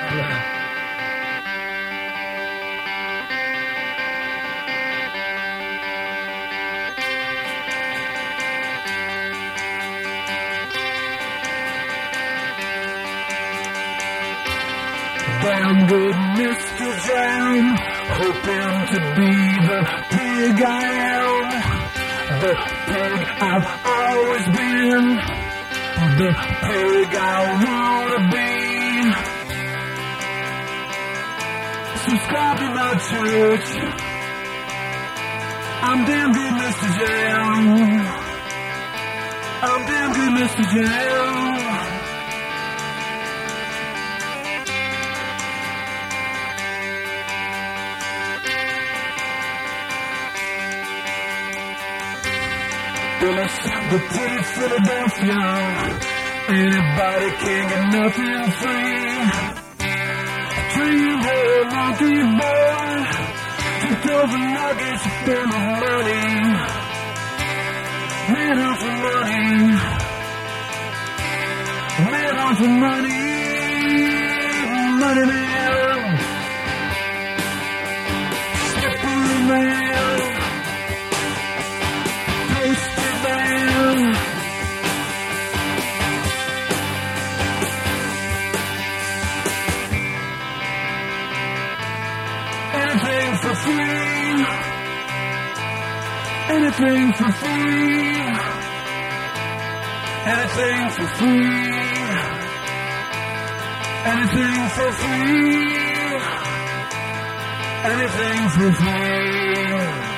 Damn good Mr. Jam, hoping to be the pig I am, the pig I've always been, the pig I wanna be. Subscribe to my church, I'm damn good Mr. Jam, I'm damn good Mr. Jam. Phyllis, the pretty Philadelphia, anybody can get nothing free. Dream her lucky boy, 2,000 nuggets for my money. Man out for money, man out for money, money man, slippery man. Anything for free, anything for free, anything for free, anything for free, anything for free.